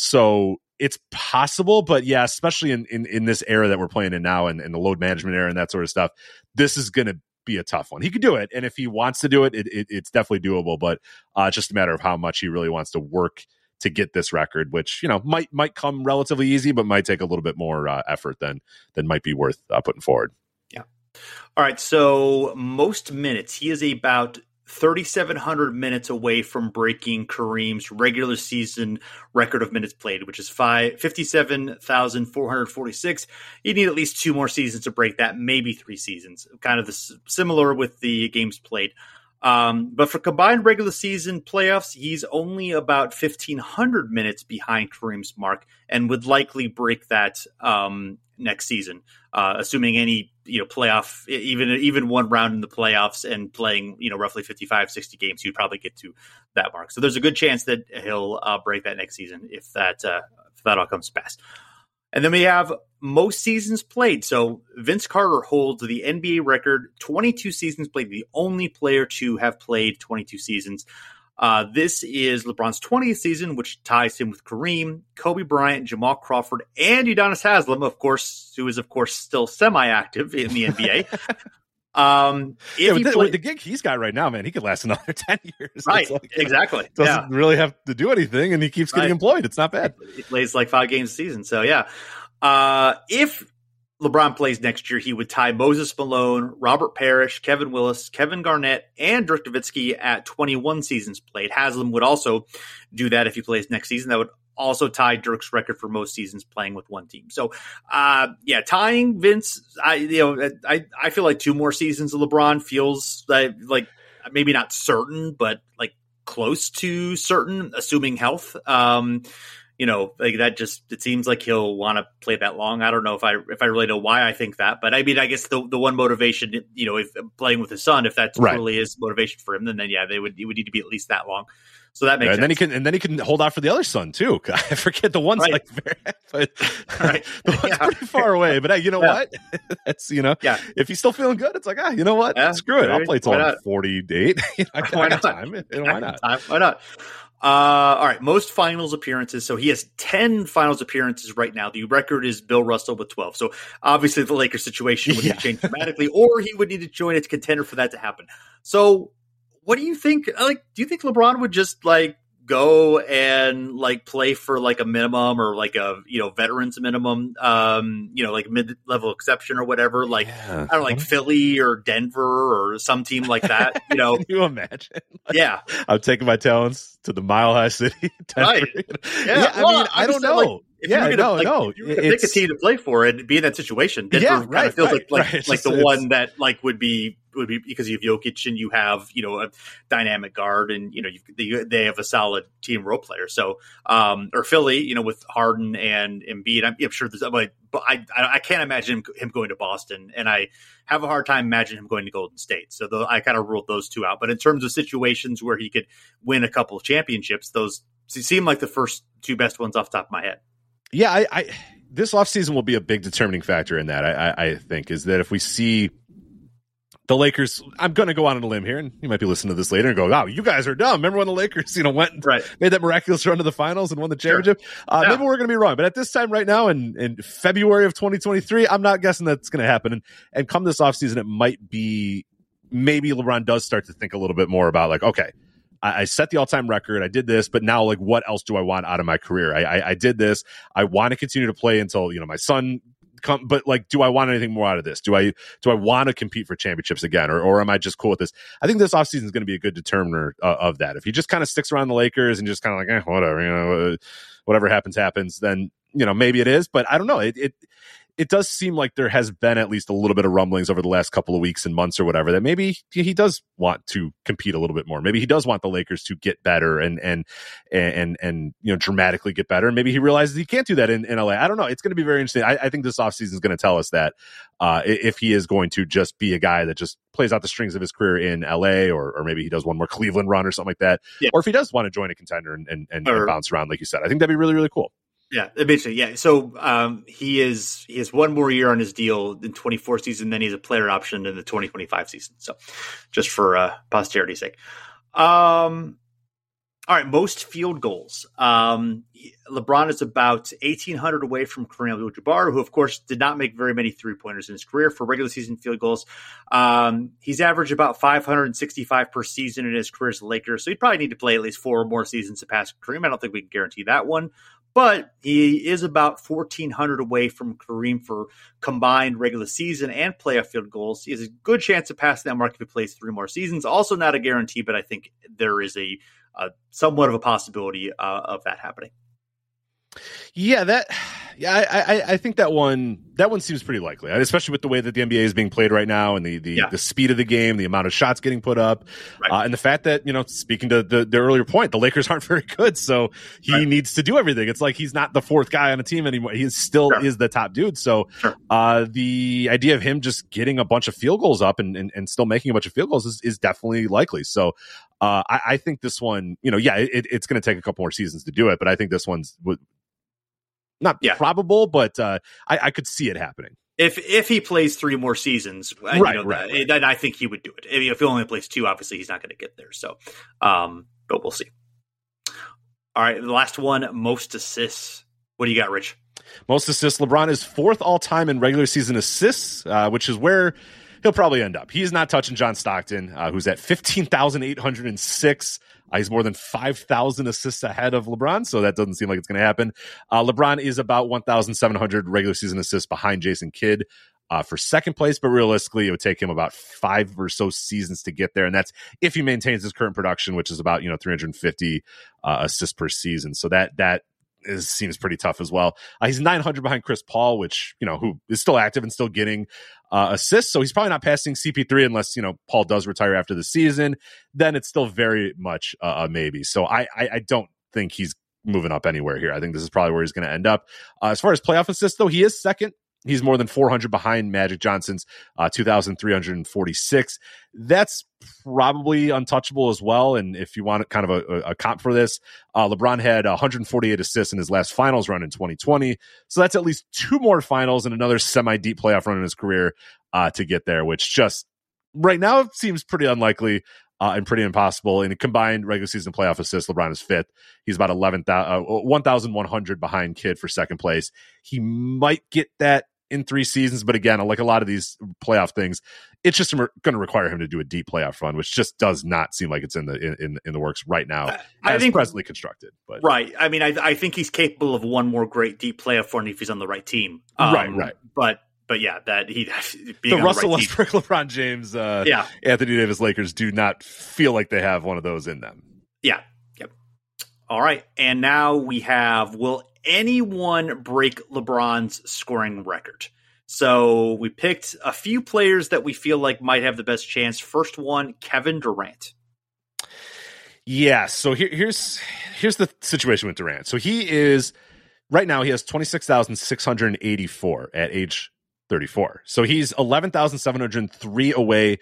So it's possible, but yeah, especially in, in, in this era that we're playing in now and, and the load management era and that sort of stuff, this is going to be a tough one. He could do it. And if he wants to do it, it, it it's definitely doable, but uh, it's just a matter of how much he really wants to work to get this record, which, you know, might, might come relatively easy, but might take a little bit more uh, effort than, than might be worth uh, putting forward. Yeah. All right. So most minutes, he is about thirty-seven hundred minutes away from breaking Kareem's regular season record of minutes played, which is fifty-seven thousand four hundred forty-six. You need at least two more seasons to break that, maybe three seasons. Kind of the, similar with the games played. Um, but for combined regular season playoffs, he's only about fifteen hundred minutes behind Kareem's mark and would likely break that um, next season, uh, assuming any you know playoff, even even one round in the playoffs and playing you know roughly fifty-five, sixty games, he'd probably get to that mark. So there's a good chance that he'll uh, break that next season if that uh, if that all comes to pass. And then we have most seasons played. So Vince Carter holds the N B A record, twenty-two seasons played, the only player to have played twenty-two seasons. Uh, this is LeBron's twentieth season, which ties him with Kareem, Kobe Bryant, Jamal Crawford, and Udonis Haslem, of course, who is, of course, still semi-active in the N B A. Um, if yeah, with the, play- with the gig he's got right now, man, he could last another ten years. Right, like, exactly. Doesn't yeah. really have to do anything, and he keeps getting right. employed. It's not bad. He plays like five games a season, so yeah. Uh, if LeBron plays next year, he would tie Moses Malone, Robert Parrish, Kevin Willis, Kevin Garnett, and Dirk Nowitzki at twenty-one seasons played. Haslam would also do that if he plays next season. That would also tie Dirk's record for most seasons playing with one team. So, uh, yeah, tying Vince, I you know, I I feel like two more seasons of LeBron feels like, like maybe not certain, but like close to certain, assuming health. Um, you know, like that just, it seems like he'll want to play that long. I don't know if I if I really know why I think that, but I mean, I guess the the one motivation, you know, if playing with his son, if that right. really is motivation for him, then then yeah, they would he would need to be at least that long. So that makes yeah, and sense. then he can and then he can hold out for the other son too. I forget the one's right. like very, but right. the one's yeah. pretty far away. But hey, you know yeah. what? That's you know, yeah. if he's still feeling good, it's like ah, you know what? Yeah, Screw it. I'll play till I'm forty-eight. you know, I got, why I got not? time. You know, why not? Time. Why not? Uh, all right, most finals appearances. So he has ten finals appearances right now. The record is Bill Russell with twelve. So obviously the Lakers situation would yeah. need to change dramatically, or he would need to join its contender for that to happen. So what do you think? Like, do you think LeBron would just like go and like play for like a minimum or like a, you know, veterans minimum, um, you know, like mid-level exception or whatever, like, yeah. I don't know, like Philly or Denver or some team like that, you know? Can you imagine? Like, yeah. I'm taking my talents to the Mile High City. Right. Yeah. yeah I well, mean, I don't know. Like, if yeah, you were gonna, no, like, no. If you were to pick a team to play for and be in that situation, Denver yeah, kind right, of feels right, like like, right. like Just, the one that like would be would be because you have Jokic and you have you know a dynamic guard and you know you, they have a solid team role player. So um, or Philly, you know, with Harden and Embiid, I'm, I'm sure there's but I I can't imagine him, him going to Boston, and I have a hard time imagining him going to Golden State. So the, I kind of ruled those two out. But in terms of situations where he could win a couple of championships, those seem like the first two best ones off the top of my head. Yeah, I, I this offseason will be a big determining factor in that, I, I, I think, is that if we see the Lakers, I'm going to go out on a limb here, and you might be listening to this later and go, wow, you guys are dumb. Remember when the Lakers, you know, went and right. made that miraculous run to the finals and won the championship? Sure. Uh, yeah. Maybe we're going to be wrong. But at this time right now, in, in February of twenty twenty-three, I'm not guessing that's going to happen. And, and come this offseason, it might be, maybe LeBron does start to think a little bit more about like, okay, I set the all-time record. I did this, but now, like, what else do I want out of my career? I, I, I did this. I want to continue to play until you know my son come. But like, do I want anything more out of this? Do I do I want to compete for championships again, or or am I just cool with this? I think this offseason is going to be a good determiner uh, of that. If he just kind of sticks around the Lakers and just kind of like, eh, whatever, you know, uh, whatever happens, happens. Then you know maybe it is, but I don't know. It it. It does seem like there has been at least a little bit of rumblings over the last couple of weeks and months or whatever that maybe he does want to compete a little bit more. Maybe he does want the Lakers to get better and and and and you know dramatically get better. And maybe he realizes he can't do that in, in L A. I don't know. It's going to be very interesting. I, I think this offseason is going to tell us that uh, if he is going to just be a guy that just plays out the strings of his career in L A, or or maybe he does one more Cleveland run or something like that, yeah. or if he does want to join a contender and and, and, or, and bounce around like you said. I think that'd be really really cool. Yeah, eventually, yeah. So um, he is he has one more year on his deal in twenty-four season, then he's a player option in the twenty twenty-five season. So just for uh, posterity's sake. Um, all right, most field goals. Um, LeBron is about eighteen hundred away from Kareem Abdul-Jabbar, who, of course, did not make very many three-pointers in his career for regular season field goals. Um, he's averaged about five hundred sixty-five per season in his career as a Laker, so he'd probably need to play at least four more seasons to pass Kareem. I don't think we can guarantee that one. But he is about fourteen hundred away from Kareem for combined regular season and playoff field goals. He has a good chance of passing that mark if he plays three more seasons. Also not a guarantee, but I think there is a, a somewhat of a possibility uh, of that happening. Yeah, that. Yeah, I, I, I think that one that one seems pretty likely, especially with the way that the N B A is being played right now and the the, yeah. the speed of the game, the amount of shots getting put up, right. uh, and the fact that, you know, speaking to the, the earlier point, the Lakers aren't very good, so he right. needs to do everything. It's like he's not the fourth guy on a team anymore. He still sure. is the top dude. So sure. uh, the idea of him just getting a bunch of field goals up and, and, and still making a bunch of field goals is, is definitely likely. So uh, I, I think this one, you know, yeah, it, it's going to take a couple more seasons to do it, but I think this one's not yeah. probable, but uh, I, I could see it happening. If if he plays three more seasons, right, you know, right, that, right. then I think he would do it. If he only plays two, obviously he's not going to get there. So, um, but we'll see. All right, the last one, most assists. What do you got, Rich? Most assists. LeBron is fourth all time in regular season assists, uh, which is where he'll probably end up. He's not touching John Stockton, uh, who's at fifteen thousand eight hundred six. Uh, he's more than five thousand assists ahead of LeBron, so that doesn't seem like it's going to happen. Uh, LeBron is about one thousand seven hundred regular season assists behind Jason Kidd uh, for second place, but realistically, it would take him about five or so seasons to get there, and that's if he maintains his current production, which is about, you know, three hundred fifty uh, assists per season. So that that is seems pretty tough as well. Uh, he's nine hundred behind Chris Paul, which, you know, who is still active and still getting uh, assists. So he's probably not passing C P three unless, you know, Paul does retire after the season. Then it's still very much uh, a maybe. So I, I I don't think he's moving up anywhere here. I think this is probably where he's going to end up. Uh, as far as playoff assists, though, he is second. He's more than four hundred behind Magic Johnson's uh, two thousand three hundred forty-six. That's probably untouchable as well. And if you want kind of a, a comp for this, uh, LeBron had one hundred forty-eight assists in his last finals run in twenty twenty. So that's at least two more finals and another semi-deep playoff run in his career uh, to get there, which just right now seems pretty unlikely. Uh, and pretty impossible. In a combined regular season playoff assists, LeBron is fifth. He's about eleven thousand, uh, one thousand one hundred behind Kidd for second place. He might get that in three seasons, but again, like a lot of these playoff things, it's just going to require him to do a deep playoff run, which just does not seem like it's in the in in the works right now. I, I as think presently constructed, but right. I mean, I I think he's capable of one more great deep playoff run if he's on the right team. Um, right, right. But. But yeah, that he being the Russell the right Westbrook, LeBron James, uh, yeah. Anthony Davis Lakers do not feel like they have one of those in them. Yeah. Yep. All right, and now we have: will anyone break LeBron's scoring record? So we picked a few players that we feel like might have the best chance. First one, Kevin Durant. Yeah. So here, here's here's the situation with Durant. So he is right now he has twenty-six thousand six hundred eighty-four at age thirty-four. So he's eleven thousand seven hundred three away,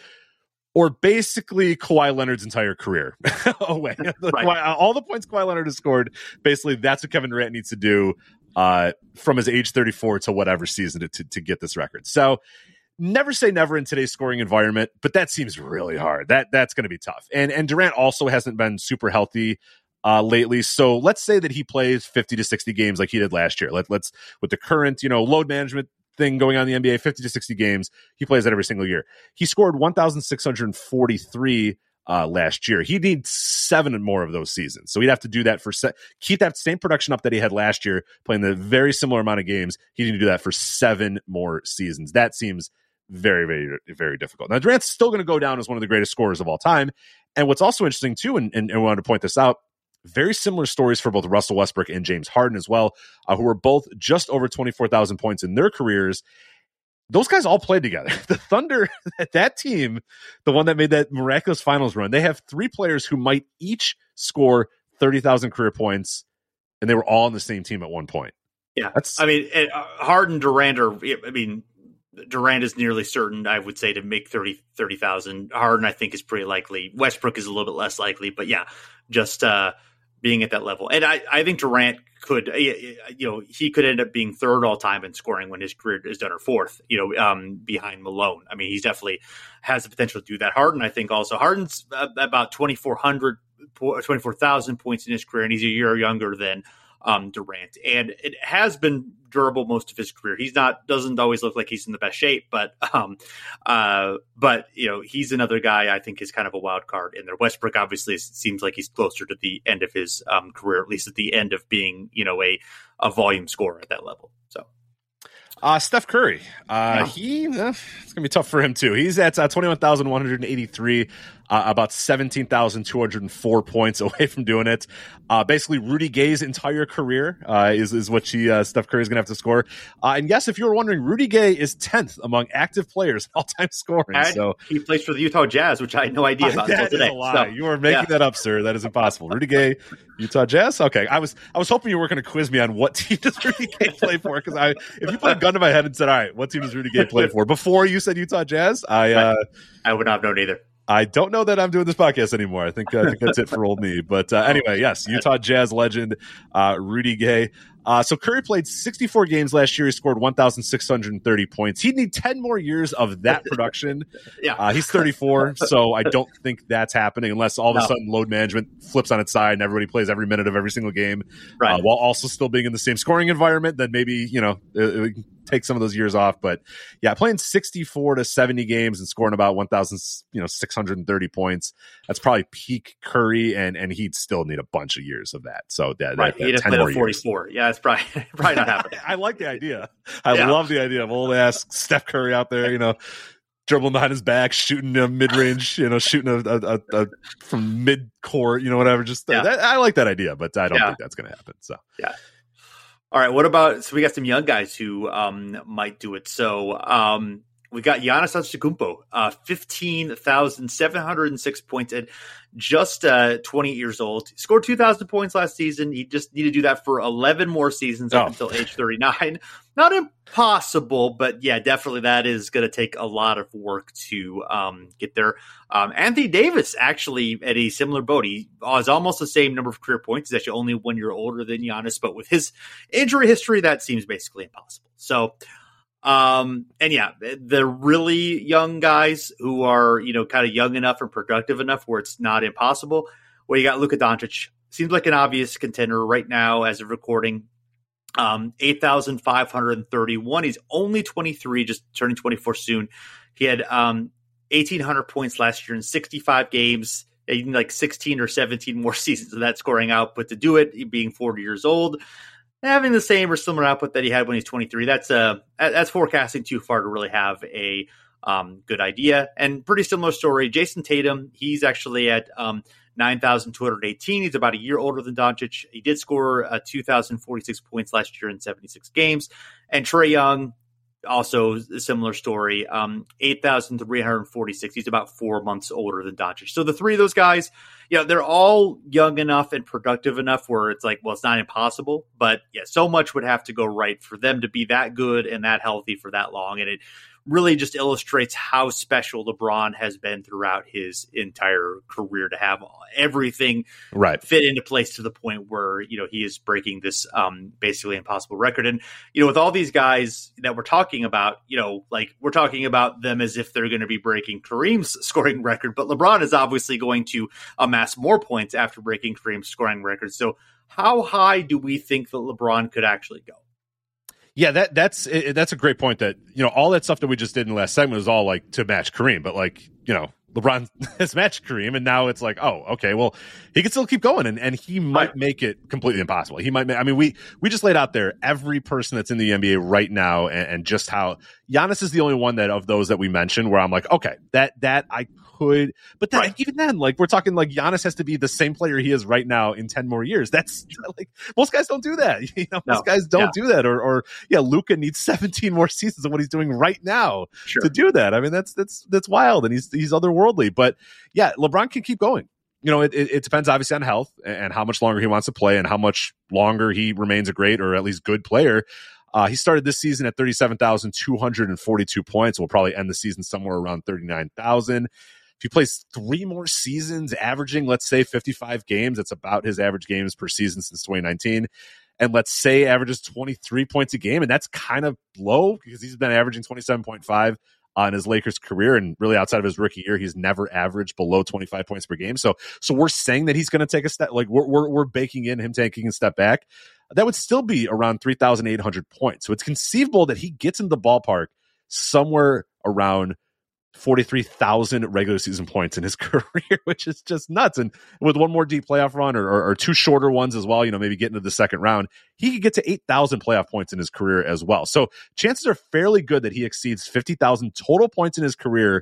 or basically Kawhi Leonard's entire career away. Right. All the points Kawhi Leonard has scored, basically that's what Kevin Durant needs to do uh, from his age thirty-four to whatever season to, to, to get this record. So never say never in today's scoring environment, but that seems really hard. That That's going to be tough. And, and Durant also hasn't been super healthy Uh, lately. So let's say that he plays fifty to sixty games like he did last year. Let, let's, with the current, you know, load management thing going on in the N B A, fifty to sixty games, he plays that every single year. He scored one thousand six hundred forty-three uh, last year. He needs seven more of those seasons. So he'd have to do that for, se- keep that same production up that he had last year, playing the very similar amount of games. He need to do that for seven more seasons. That seems very, very, very difficult. Now, Durant's still going to go down as one of the greatest scorers of all time. And what's also interesting too, and, and, and I wanted to point this out, very similar stories for both Russell Westbrook and James Harden as well, uh, who were both just over twenty-four thousand points in their careers. Those guys all played together. The Thunder, that team, the one that made that miraculous finals run, they have three players who might each score thirty thousand career points, and they were all on the same team at one point. Yeah. That's, I mean, uh, Harden, Durant are, I mean, Durant is nearly certain, I would say, to make thirty thousand. Harden, I think, is pretty likely. Westbrook is a little bit less likely, but yeah, just uh, being at that level. And I, I think Durant could, you know, he could end up being third all time in scoring when his career is done, or fourth, you know, um, behind Malone. I mean, he definitely has the potential to do that. Harden, I think also, Harden's about twenty-four hundred, twenty-four thousand points in his career, and he's a year younger than um, Durant. And it has been durable most of his career. He's not, doesn't always look like he's in the best shape, but, um, uh, but, you know, he's another guy I think is kind of a wild card in there. Westbrook obviously seems like he's closer to the end of his um, career, at least at the end of being, you know, a, a volume scorer at that level. So. Uh, Steph Curry, uh, yeah. he uh, it's gonna be tough for him too. He's at uh, twenty-one thousand one hundred eighty-three. uh, about seventeen thousand two hundred four points away from doing it. Uh, basically, Rudy Gay's entire career uh, is, is what she, uh, Steph Curry is going to have to score. Uh, and yes, if you were wondering, Rudy Gay is tenth among active players in all-time scoring. And so he plays for the Utah Jazz, which I had no idea about until today. Is a lie. So, you are making yeah. that up, sir. That is impossible. Rudy Gay, Utah Jazz. Okay, I was I was hoping you were going to quiz me on what team does Rudy Gay play for, because I if you put a gun to my head and said, all right, what team does Rudy Gay play for before you said Utah Jazz, I uh, I would not have known either. I don't know that I'm doing this podcast anymore. I think, uh, I think that's it for old me. But uh, anyway, yes, Utah Jazz legend uh, Rudy Gay. Uh, so Curry played sixty-four games last year. He scored one thousand six hundred thirty points. He'd need ten more years of that production. yeah, uh, he's thirty-four, so I don't think that's happening unless all of a no. sudden load management flips on its side and everybody plays every minute of every single game, right. uh, while also still being in the same scoring environment. Then maybe, you know, it, it can take some of those years off. But yeah, playing sixty-four to seventy games and scoring about one thousand, you know, six hundred thirty points. That's probably peak Curry, and and he'd still need a bunch of years of that. So yeah, right. that, He'd have played at forty-four. Years. Yeah, it's probably probably not happening. I like the idea. I yeah. love the idea of old ass Steph Curry out there, you know, dribbling behind his back, shooting a mid range, you know, shooting a, a, a, a from mid court, you know, whatever. Just yeah. that, I like that idea, but I don't yeah. think that's going to happen. So yeah. All right. What about? So we got some young guys who um, might do it. So um, we got Giannis Antetokounmpo, uh, fifteen thousand seven hundred six points at just uh, twenty years old. He scored two thousand points last season. He just need to do that for eleven more seasons up oh. until age thirty-nine. Not impossible, but yeah, definitely that is going to take a lot of work to um, get there. Um, Anthony Davis actually at a similar boat. He has almost the same number of career points. He's actually only one year older than Giannis, but with his injury history, that seems basically impossible. So, um, and yeah, the really young guys who are, you know, kind of young enough and productive enough where it's not impossible. Well, you got Luka Doncic. Seems like an obvious contender right now as of recording. Um, eight thousand five hundred thirty-one. He's only twenty-three, just turning twenty-four soon. He had um, eighteen hundred points last year in sixty-five games. He need like sixteen or seventeen more seasons of that scoring output to do it, being forty years old. Having the same or similar output that he had when he's twenty-three, that's uh, that's forecasting too far to really have a um, good idea. And pretty similar story, Jason Tatum, he's actually at um, nine thousand two hundred eighteen. He's about a year older than Doncic. He did score uh, two thousand forty-six points last year in seventy-six games. And Trae Young, also a similar story, um, eight thousand three hundred forty-six. He's about four months older than Doncic. So the three of those guys, yeah, they're all young enough and productive enough where it's like, well, it's not impossible. But yeah, so much would have to go right for them to be that good and that healthy for that long. And it really just illustrates how special LeBron has been throughout his entire career to have everything right fit into place to the point where, you know, he is breaking this um, basically impossible record. And, you know, with all these guys that we're talking about, you know, like we're talking about them as if they're going to be breaking Kareem's scoring record, but LeBron is obviously going to amass more points after breaking Kareem's scoring record. So how high do we think that LeBron could actually go? Yeah, that that's that's a great point. That, you know, all that stuff that we just did in the last segment was all like to match Kareem, but like, you know, LeBron has matched Kareem, and now it's like, oh, okay, well, he can still keep going, and, and he might make it completely impossible. He might make, I mean, we we just laid out there every person that's in the N B A right now, and, and just how Giannis is the only one that of those that we mentioned where I'm like, okay, that that I could, but then right. even then, like we're talking like Giannis has to be the same player he is right now in ten more years. That's like most guys don't do that. You know, most no. guys don't yeah. do that, or or yeah, Luka needs seventeen more seasons of what he's doing right now sure. to do that. I mean, that's that's that's wild, and he's he's otherworldly. But yeah, LeBron can keep going. You know, it, it, it depends obviously on health and how much longer he wants to play and how much longer he remains a great or at least good player. Uh, he started this season at thirty-seven thousand two hundred forty-two points. We'll probably end the season somewhere around thirty-nine thousand. If he plays three more seasons, averaging, let's say, fifty-five games, that's about his average games per season since twenty nineteen. And let's say averages twenty-three points a game. And that's kind of low because he's been averaging twenty-seven point five on his Lakers career. And really outside of his rookie year, he's never averaged below twenty-five points per game. So, so we're saying that he's going to take a step, like we're, we're, we're baking in him taking a step back. That would still be around three thousand eight hundred points. So it's conceivable that he gets in the ballpark somewhere around forty-three thousand regular season points in his career, which is just nuts. And with one more deep playoff run or, or, or two shorter ones as well, you know, maybe get into the second round, he could get to eight thousand playoff points in his career as well. So chances are fairly good that he exceeds fifty thousand total points in his career.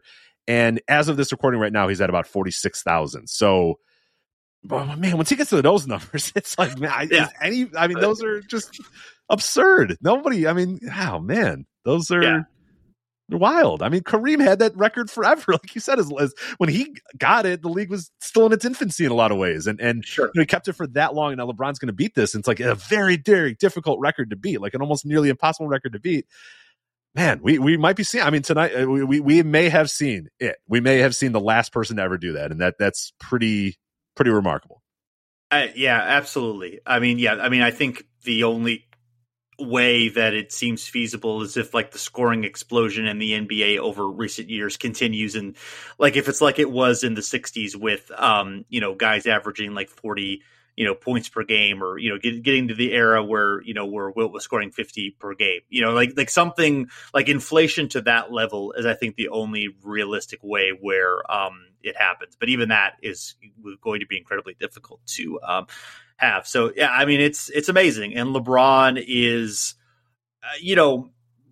And as of this recording right now, he's at about forty-six thousand. So, oh, man, once he gets to those numbers, it's like, man, I, yeah. any, I mean, those are just absurd. Nobody, I mean, oh, man, those are. Yeah. They're wild. I mean, Kareem had that record forever. Like you said, as, as when he got it, the league was still in its infancy in a lot of ways. And and sure. you know, he kept it for that long, and now LeBron's going to beat this. And it's like a very, very difficult record to beat, like an almost nearly impossible record to beat. Man, we, we might be seeing, I mean, tonight, we, we, we may have seen it. We may have seen the last person to ever do that. And that that's pretty, pretty remarkable. Uh, yeah, absolutely. I mean, yeah, I mean, I think the only way that it seems feasible is if like the scoring explosion in the N B A over recent years continues, and like if it's like it was in the sixties with um you know guys averaging like forty you know points per game, or you know get, getting to the era where you know where Wilt was scoring fifty per game, you know like like something like inflation to that level is I think the only realistic way where um it happens. But even that is going to be incredibly difficult to um have. So, yeah, I mean, it's it's amazing. And LeBron is, uh, you know,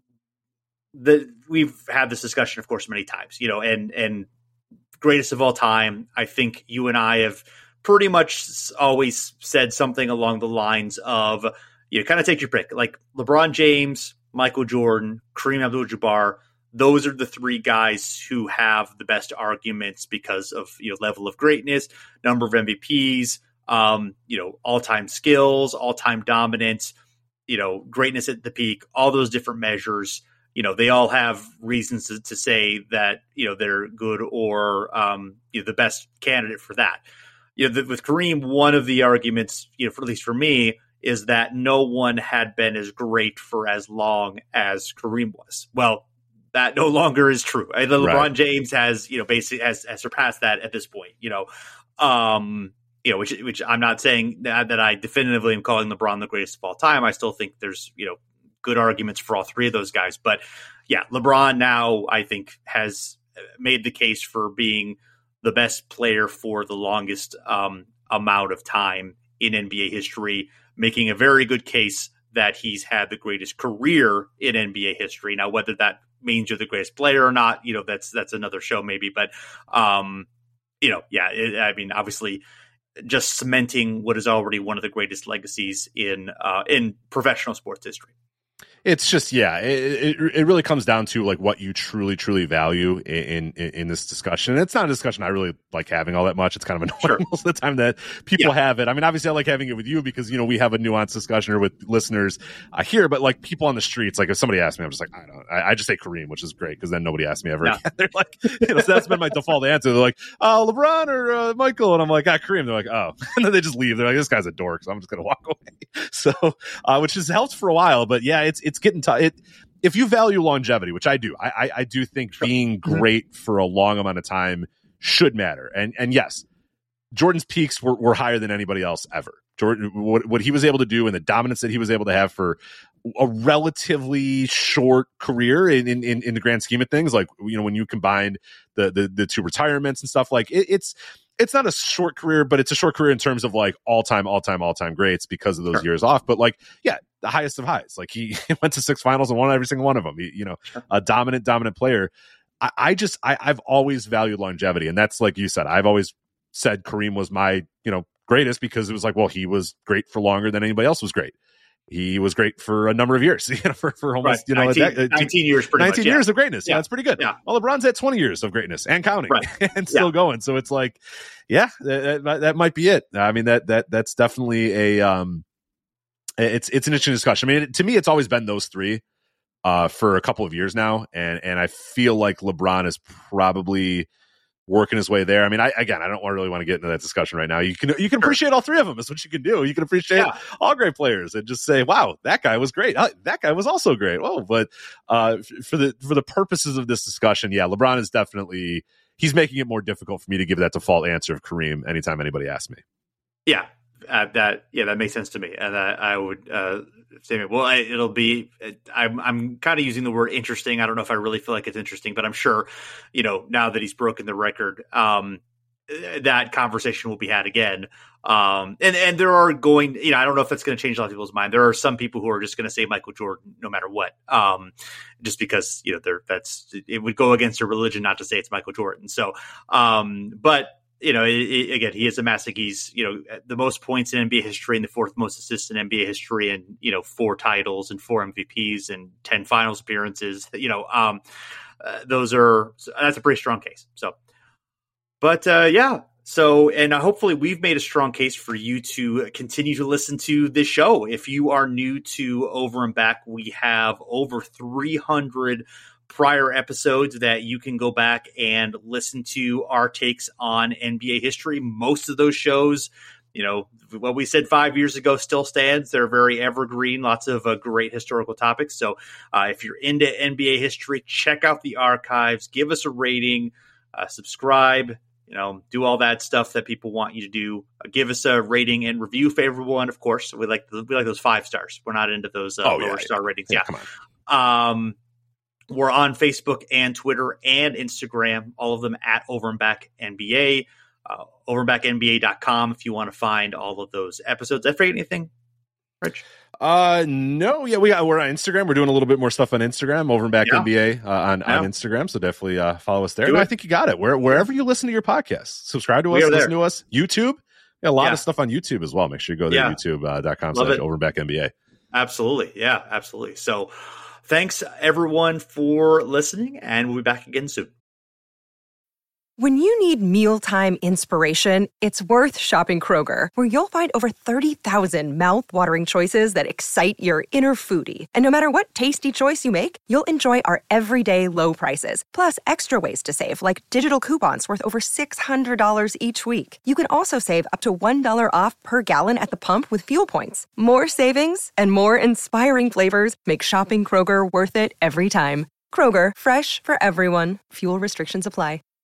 the we've had this discussion, of course, many times, you know, and and greatest of all time. I think you and I have pretty much always said something along the lines of, you know, kind of take your pick, like LeBron James, Michael Jordan, Kareem Abdul-Jabbar. Those are the three guys who have the best arguments because of, you know, level of greatness, number of M V Ps, Um, you know, all-time skills, all-time dominance, you know, greatness at the peak, all those different measures, you know, they all have reasons to, to say that, you know, they're good or, um, you know, the best candidate for that. You know, the, with Kareem, one of the arguments, you know, for at least for me, is that no one had been as great for as long as Kareem was. Well, that no longer is true. I, LeBron right. James has, you know, basically has, has surpassed that at this point, you know, um, You know, which which I'm not saying that, that I definitively am calling LeBron the greatest of all time. I still think there's, you know, good arguments for all three of those guys. But yeah, LeBron now I think has made the case for being the best player for the longest um, amount of time in N B A history, making a very good case that he's had the greatest career in N B A history. Now, whether that means you're the greatest player or not, you know, that's that's another show maybe. But, um, you know, yeah, it, I mean, obviously, just cementing what is already one of the greatest legacies in uh, in professional sports history. It's just, yeah, it, it, it really comes down to like what you truly, truly value in, in, in this discussion. And it's not a discussion I really like having all that much. It's kind of annoying sure. most of the time that people yeah. have it. I mean, obviously I like having it with you because, you know, we have a nuanced discussion or with listeners uh, here, but like people on the streets, like if somebody asks me, I'm just like, I don't I, I just say Kareem, which is great because then nobody asks me ever yeah. again. They're like, you know, so that's been my default answer. They're like, oh, LeBron or uh, Michael. And I'm like, ah, Kareem. They're like, oh, and then they just leave. They're like, this guy's a dork. So I'm just going to walk away. So, uh, which has helped for a while, but yeah, it's, it's getting tough. It, if you value longevity, which I do, I, I, I do think sure. being great for a long amount of time should matter. And and yes, Jordan's peaks were, were higher than anybody else ever. Jordan, what, what he was able to do and the dominance that he was able to have for a relatively short career in, in, in the grand scheme of things, like, you know, when you combined the the, the two retirements and stuff, like it, it's it's not a short career, but it's a short career in terms of like all time, all time, all time greats because of those sure. years off. But like, yeah, the highest of highs. Like he went to six finals and won every single one of them. He, you know, sure. a dominant, dominant player. I, I just, I, I've always valued longevity, and that's like you said. I've always said Kareem was my, you know, greatest because it was like, well, he was great for longer than anybody else was great. He was great for a number of years, you know, for, for almost, right. you know, nineteen, a de- nineteen years, pretty nineteen much, yeah. years of greatness. Yeah. yeah, that's pretty good. Yeah. Well, LeBron's at twenty years of greatness and counting right. and still yeah. going. So it's like, yeah, that, that, that might be it. I mean, that, that, that's definitely a, um, it's, it's an interesting discussion. I mean, it, to me, it's always been those three, uh, for a couple of years now. And, and I feel like LeBron is probably working his way there. I mean, I, again, I don't want really want to get into that discussion right now. You can, you can sure. appreciate all three of them. Is what you can do. You can appreciate yeah. all great players and just say, wow, that guy was great. Uh, that guy was also great. Oh, but, uh, f- for the, for the purposes of this discussion, yeah, LeBron is definitely, he's making it more difficult for me to give that default answer of Kareem anytime anybody asks me. Yeah. Uh, that, yeah, that makes sense to me. And I, I would, uh, say, well, I, it'll be, I'm, I'm kind of using the word interesting. I don't know if I really feel like it's interesting, but I'm sure, you know, now that he's broken the record, um, that conversation will be had again. Um, and, and there are going, you know, I don't know if that's going to change a lot of people's mind. There are some people who are just going to say Michael Jordan no matter what, um, just because, you know, they're, that's, it would go against their religion not to say it's Michael Jordan. So, um, but, you know, it, it, again, he is a massive. He's, you know, the most points in N B A history and the fourth most assists in N B A history, and, you know, four titles and four M V Ps and ten finals appearances. You know, um, uh, those are, that's a pretty strong case. So, but uh, yeah. So, and uh, hopefully we've made a strong case for you to continue to listen to this show. If you are new to Over and Back, we have over three hundred prior episodes that you can go back and listen to our takes on N B A history. Most of those shows, you know, what we said five years ago still stands. They're very evergreen, lots of uh, great historical topics. So uh, if you're into N B A history, check out the archives, give us a rating, uh, subscribe, you know, do all that stuff that people want you to do. Uh, give us a rating and review, favorable one, of course. We like we like those five stars. We're not into those uh, oh, lower yeah, star yeah. ratings. Yeah, Yeah. come on. Um, we're on Facebook and Twitter and Instagram, all of them at Over and Back N B A. Uh, over and back N B A dot com if you want to find all of those episodes. Did I forget anything, Rich? Uh, no, yeah, we got, we're on Instagram. We're doing a little bit more stuff on Instagram, Over and Back Yeah. N B A uh, on, Yeah. on Instagram. So definitely uh, follow us there. Do No, it. I think you got it. Where, wherever you listen to your podcasts, subscribe to We us, are there. listen to us. YouTube, yeah, a lot Yeah. of stuff on YouTube as well. Make sure you go there, Yeah. youtube dot com Love slash it. Over and Back N B A. Absolutely. Yeah, absolutely. So thanks, everyone, for listening, and we'll be back again soon. When you need mealtime inspiration, it's worth shopping Kroger, where you'll find over thirty thousand mouth-watering choices that excite your inner foodie. And no matter what tasty choice you make, you'll enjoy our everyday low prices, plus extra ways to save, like digital coupons worth over six hundred dollars each week. You can also save up to one dollar off per gallon at the pump with fuel points. More savings and more inspiring flavors make shopping Kroger worth it every time. Kroger, fresh for everyone. Fuel restrictions apply.